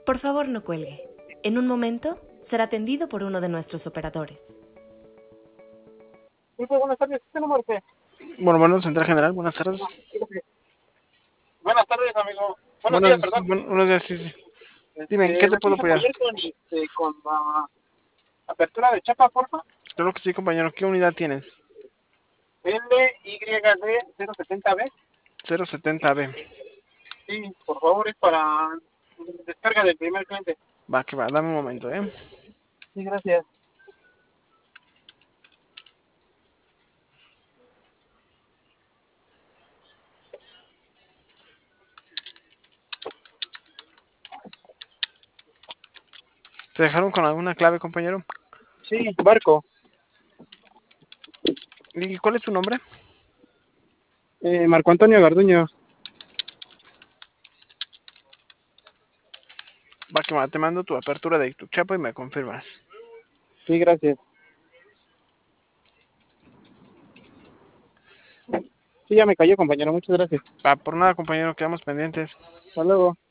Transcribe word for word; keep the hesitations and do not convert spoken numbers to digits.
Por favor, no cuelgue. En un momento será atendido por uno de nuestros operadores. Sí, pues, buenas tardes. ¿Qué número qué? Bueno, bueno, Central General, buenas tardes. Buenas tardes, amigo. Buenos días, Buenos, perdón. buen- buenos días, sí, sí. Dime, ¿en Este, qué te ¿me puedo puedes apoyar? apoyar con, este, con la apertura de chapa, porfa? Claro que sí, compañero. ¿Qué unidad tienes? L Y D cero setenta B. cero setenta B. Sí, por favor, es para descarga del primer cliente. Va, que va, dame un momento, ¿eh? Sí, gracias. ¿Te dejaron con alguna clave, compañero? Sí, barco. ¿Y cuál es tu nombre? Eh, Marco Antonio Garduño. Va, que va, te mando tu apertura de tu chapa y me confirmas. Sí, gracias. Sí, ya me cayó, compañero. Muchas gracias. Va, por nada, compañero, quedamos pendientes. Hasta luego.